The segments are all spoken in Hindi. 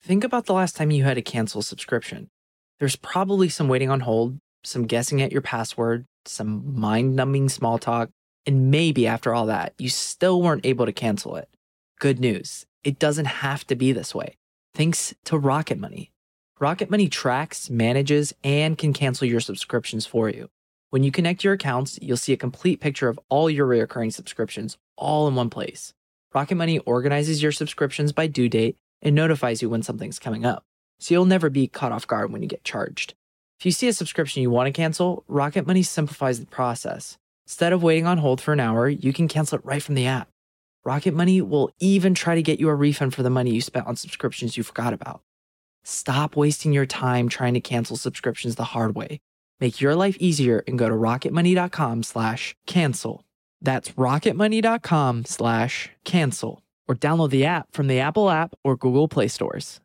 think about the last time you had to cancel a subscription. There's probably some waiting on hold, some guessing at your password, some mind-numbing small talk, and maybe after all that, you still weren't able to cancel it. Good news, it doesn't have to be this way. Thanks to Rocket Money. Rocket Money tracks, manages, and can cancel your subscriptions for you. When you connect your accounts, you'll see a complete picture of all your recurring subscriptions all in one place. Rocket Money organizes your subscriptions by due date and notifies you when something's coming up, so you'll never be caught off guard when you get charged. If you see a subscription you want to cancel, Rocket Money simplifies the process. Instead of waiting on hold for an hour, you can cancel it right from the app. Rocket Money will even try to get you a refund for the money you spent on subscriptions you forgot about. Stop wasting your time trying to cancel subscriptions the hard way. Make your life easier and go to rocketmoney.com/cancel. That's rocketmoney.com/cancel. Or download the app from the Apple app or Google Play stores.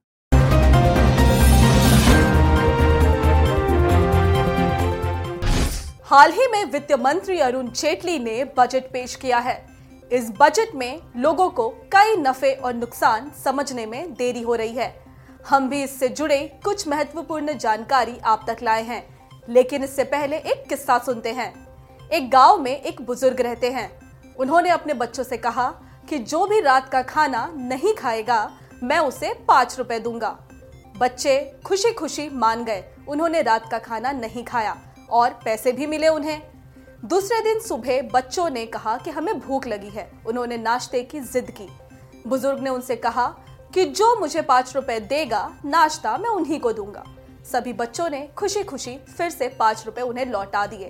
हाल ही में वित्त मंत्री अरुण जेटली ने बजट पेश किया है। इस बजट में लोगों को कई नफे और नुकसान समझने में देरी हो रही है। हम भी इससे जुड़े कुछ महत्वपूर्ण जानकारी आप तक लाए हैं, लेकिन इससे पहले एक किस्सा सुनते हैं। एक गांव में एक बुजुर्ग रहते हैं। उन्होंने अपने बच्चों से कहा कि जो भी रात का खाना नहीं खाएगा, मैं उसे 5 रुपए दूंगा। बच्चे खुशी खुशी मान गए। उन्होंने रात का खाना नहीं खाया और पैसे भी मिले उन्हें। दूसरे दिन सुबह बच्चों ने कहा कि हमें भूख लगी है। उन्होंने नाश्ते की जिद की। बुजुर्ग ने उनसे कहा कि जो मुझे 5 रुपए देगा, नाश्ता मैं उन्हीं को दूंगा। सभी बच्चों ने खुशी खुशी फिर से 5 रुपए उन्हें लौटा दिए।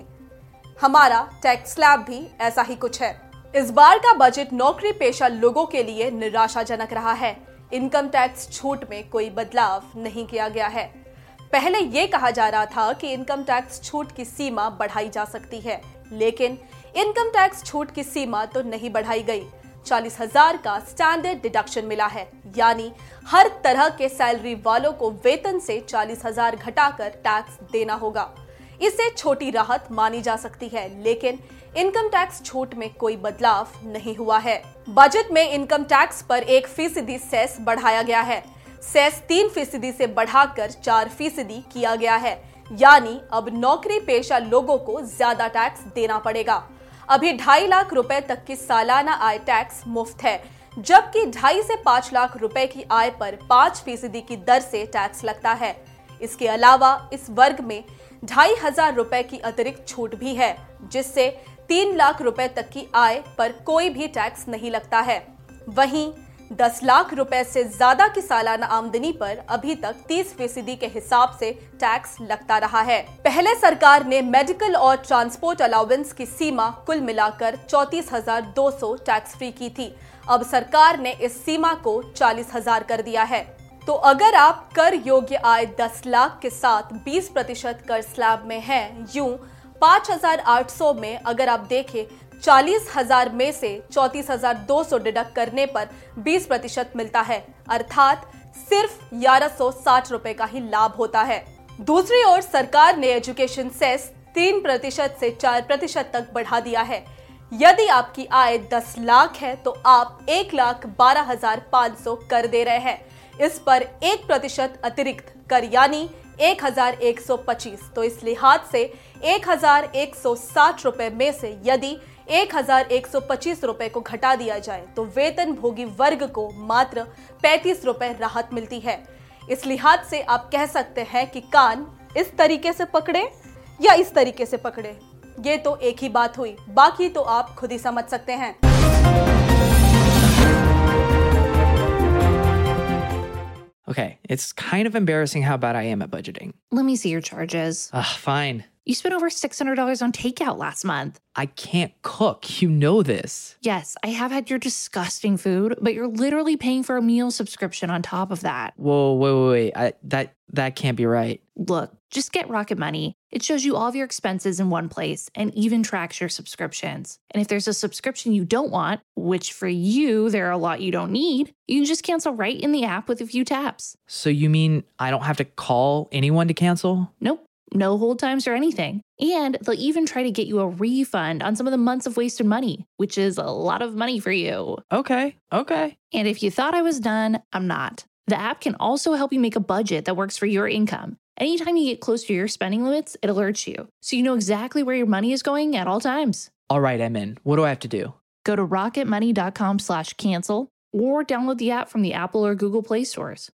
हमारा टैक्स स्लैब भी ऐसा ही कुछ है। इस बार का बजट नौकरी पेशा लोगों के लिए निराशाजनक रहा है। इनकम टैक्स छूट में कोई बदलाव नहीं किया गया है। पहले ये कहा जा रहा था कि इनकम टैक्स छूट की सीमा बढ़ाई जा सकती है, लेकिन इनकम टैक्स छूट की सीमा तो नहीं बढ़ाई गई। 40,000 का स्टैंडर्ड डिडक्शन मिला है, यानी हर तरह के सैलरी वालों को वेतन से 40,000 घटाकर टैक्स देना होगा। इसे छोटी राहत मानी जा सकती है, लेकिन इनकम टैक्स छूट में कोई बदलाव नहीं हुआ है। बजट में इनकम टैक्स पर 1% सेस बढ़ाया गया है। सेस 3% से बढ़ाकर 4% किया गया है, यानी अब नौकरी पेशा लोगों को ज्यादा टैक्स देना पड़ेगा। अभी 2.5 लाख रुपए तक की सालाना आय टैक्स मुफ्त है, जबकि 2.5 से 5 लाख रुपए की आय पर 5% की दर से टैक्स लगता है। इसके अलावा इस वर्ग में 2,500 रुपए की अतिरिक्त छूट भी है, जिससे 3 लाख रुपए तक की आय पर कोई भी टैक्स नहीं लगता है। वहीं 10 लाख रुपए से ज्यादा की सालाना आमदनी पर अभी तक 30% के हिसाब से टैक्स लगता रहा है। पहले सरकार ने मेडिकल और ट्रांसपोर्ट अलाउंस की सीमा कुल मिलाकर 34,200 टैक्स फ्री की थी। अब सरकार ने इस सीमा को 40,000 कर दिया है। तो अगर आप कर योग्य आय 10 लाख के साथ 20% कर स्लैब में हैं, यूं 5,800 में अगर आप देखें 40,000 में से 34,200 डिडक्ट करने पर 20% मिलता है, अर्थात सिर्फ 1,160 रुपए का ही लाभ होता है। दूसरी ओर सरकार ने एजुकेशन सेस 3% से 4% तक बढ़ा दिया है। यदि आपकी आय 10 लाख है तो आप 1,12,500 कर दे रहे हैं। इस पर 1% अतिरिक्त कर यानी 1,125। तो इस लिहाज से 1,160 रुपए में से यदि 1,125 रुपए को घटा दिया जाए तो वेतन भोगी वर्ग को मात्र 35 रुपए राहत मिलती है। इस लिहाज से आप कह सकते हैं कि कान इस तरीके से पकड़े या इस तरीके से पकड़े, ये तो एक ही बात हुई। बाकी तो आप खुद ही समझ सकते हैं। Okay, it's kind of embarrassing how bad I am at budgeting. Let me see your charges. Fine. You spent over $600 on takeout last month. I can't cook. You know this. Yes, I have had your disgusting food, but you're literally paying for a meal subscription on top of that. Whoa, wait. That can't be right. Look, just get Rocket Money. It shows you all of your expenses in one place and even tracks your subscriptions. And if there's a subscription you don't want, which for you, there are a lot you don't need, you can just cancel right in the app with a few taps. So you mean I don't have to call anyone to cancel? Nope. No hold times or anything. And they'll even try to get you a refund on some of the months of wasted money, which is a lot of money for you. Okay. And if you thought I was done, I'm not. The app can also help you make a budget that works for your income. Anytime you get close to your spending limits, it alerts you, so you know exactly where your money is going at all times. All right, I'm in. What do I have to do? Go to rocketmoney.com/cancel or download the app from the Apple or Google Play stores.